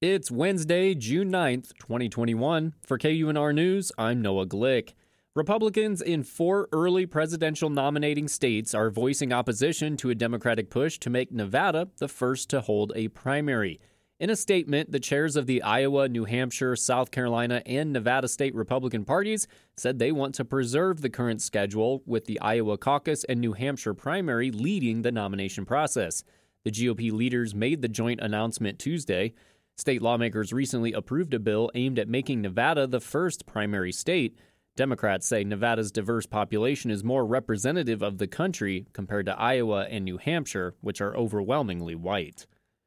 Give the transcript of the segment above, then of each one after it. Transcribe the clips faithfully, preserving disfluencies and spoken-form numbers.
It's Wednesday, June ninth, twenty twenty-one. For K U N R News, I'm Noah Glick. Republicans in four early presidential nominating states are voicing opposition to a Democratic push to make Nevada the first to hold a primary. In a statement, the chairs of the Iowa, New Hampshire, South Carolina, and Nevada state Republican parties said they want to preserve the current schedule, with the Iowa caucus and New Hampshire primary leading the nomination process. The G O P leaders made the joint announcement Tuesday. State lawmakers recently approved a bill aimed at making Nevada the first primary state. Democrats say Nevada's diverse population is more representative of the country compared to Iowa and New Hampshire, which are overwhelmingly white.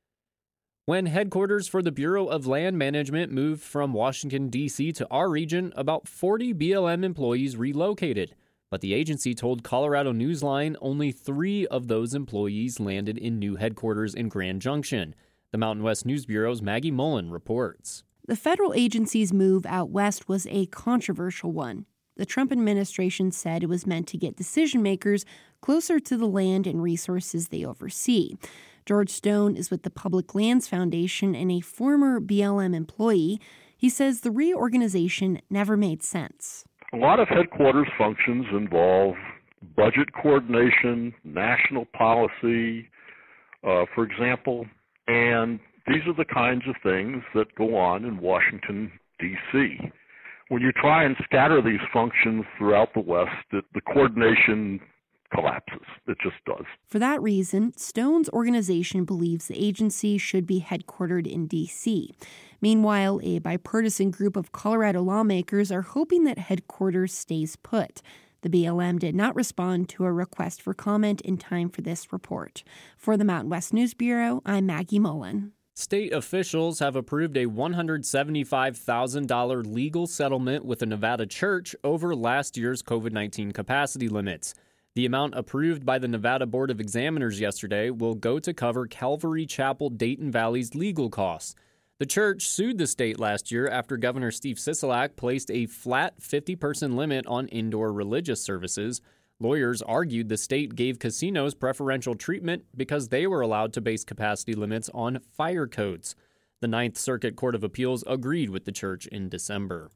When headquarters for the Bureau of Land Management moved from Washington, D C to our region, about forty B L M employees relocated. But the agency told Colorado Newsline only three of those employees landed in new headquarters in Grand Junction. The Mountain West News Bureau's Maggie Mullen reports. The federal agency's move out west was a controversial one. The Trump administration said it was meant to get decision makers closer to the land and resources they oversee. George Stone is with the Public Lands Foundation and a former B L M employee. He says the reorganization never made sense. A lot of headquarters functions involve budget coordination, national policy, uh, for example, and these are the kinds of things that go on in Washington, D C When you try and scatter these functions throughout the West, it, the coordination collapses. It just does. For that reason, Stone's organization believes the agency should be headquartered in D C Meanwhile, a bipartisan group of Colorado lawmakers are hoping that headquarters stays put. The B L M did not respond to a request for comment in time for this report. For the Mountain West News Bureau, I'm Maggie Mullen. State officials have approved a one hundred seventy-five thousand dollars legal settlement with a Nevada church over last year's COVID nineteen capacity limits. The amount approved by the Nevada Board of Examiners yesterday will go to cover Calvary Chapel Dayton Valley's legal costs. The church sued the state last year after Governor Steve Sisolak placed a flat fifty-person limit on indoor religious services. Lawyers argued the state gave casinos preferential treatment because they were allowed to base capacity limits on fire codes. The Ninth Circuit Court of Appeals agreed with the church in December.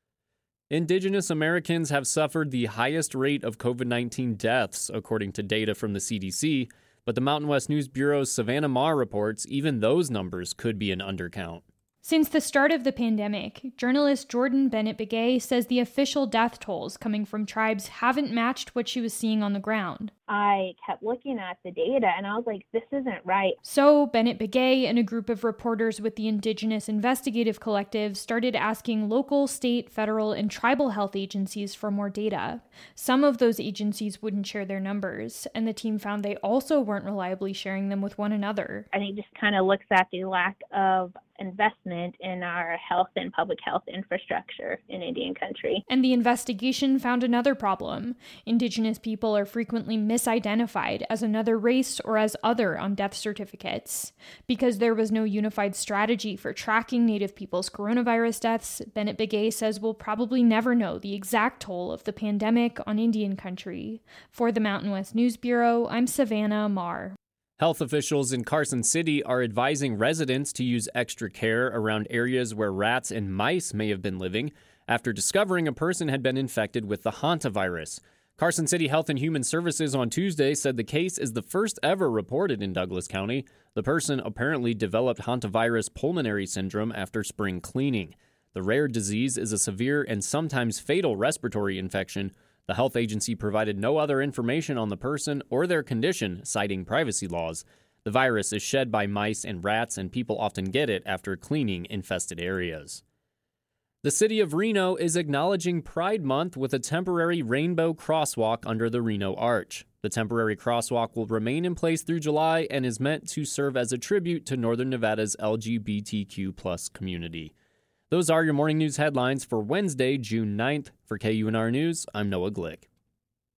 Indigenous Americans have suffered the highest rate of COVID nineteen deaths, according to data from the C D C. But the Mountain West News Bureau's Savannah Maher reports even those numbers could be an undercount. Since the start of the pandemic, journalist Jordan Bennett-Begay says the official death tolls coming from tribes haven't matched what she was seeing on the ground. I kept looking at the data and I was like, this isn't right. So Bennett-Begay and a group of reporters with the Indigenous Investigative Collective started asking local, state, federal, and tribal health agencies for more data. Some of those agencies wouldn't share their numbers, and the team found they also weren't reliably sharing them with one another. I think just kind of looks at the lack of investment in our health and public health infrastructure in Indian country. And the investigation found another problem. Indigenous people are frequently misidentified as another race or as other on death certificates. Because there was no unified strategy for tracking Native people's coronavirus deaths, Bennett-Begay says we'll probably never know the exact toll of the pandemic on Indian country. For the Mountain West News Bureau, I'm Savannah Maher. Health officials in Carson City are advising residents to use extra care around areas where rats and mice may have been living after discovering a person had been infected with the hantavirus. Carson City Health and Human Services on Tuesday said the case is the first ever reported in Douglas County. The person apparently developed hantavirus pulmonary syndrome after spring cleaning. The rare disease is a severe and sometimes fatal respiratory infection. The health agency provided no other information on the person or their condition, citing privacy laws. The virus is shed by mice and rats, and people often get it after cleaning infested areas. The city of Reno is acknowledging Pride Month with a temporary rainbow crosswalk under the Reno Arch. The temporary crosswalk will remain in place through July and is meant to serve as a tribute to Northern Nevada's L G B T Q plus community. Those are your morning news headlines for Wednesday, June ninth. For K U N R News, I'm Noah Glick.